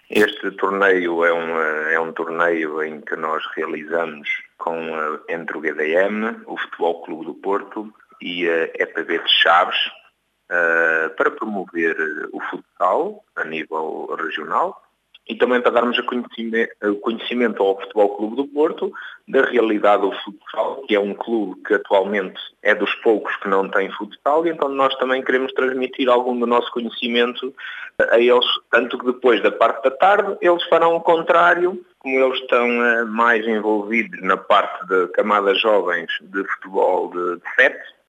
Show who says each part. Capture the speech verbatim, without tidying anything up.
Speaker 1: Este torneio é um, é um torneio em que nós realizamos com, entre o G D M, o Futebol Clube do Porto e a E P B de Chaves, uh, para promover o futsal a nível regional e também para darmos a conhecimento, conhecimento ao Futebol Clube do Porto da realidade do futsal, que é um clube que atualmente é dos poucos que não tem futsal, e então nós também queremos transmitir algum do nosso conhecimento a eles, tanto que depois da parte da tarde eles farão o contrário, como eles estão uh, mais envolvidos na parte de camadas jovens de futebol de, de sete,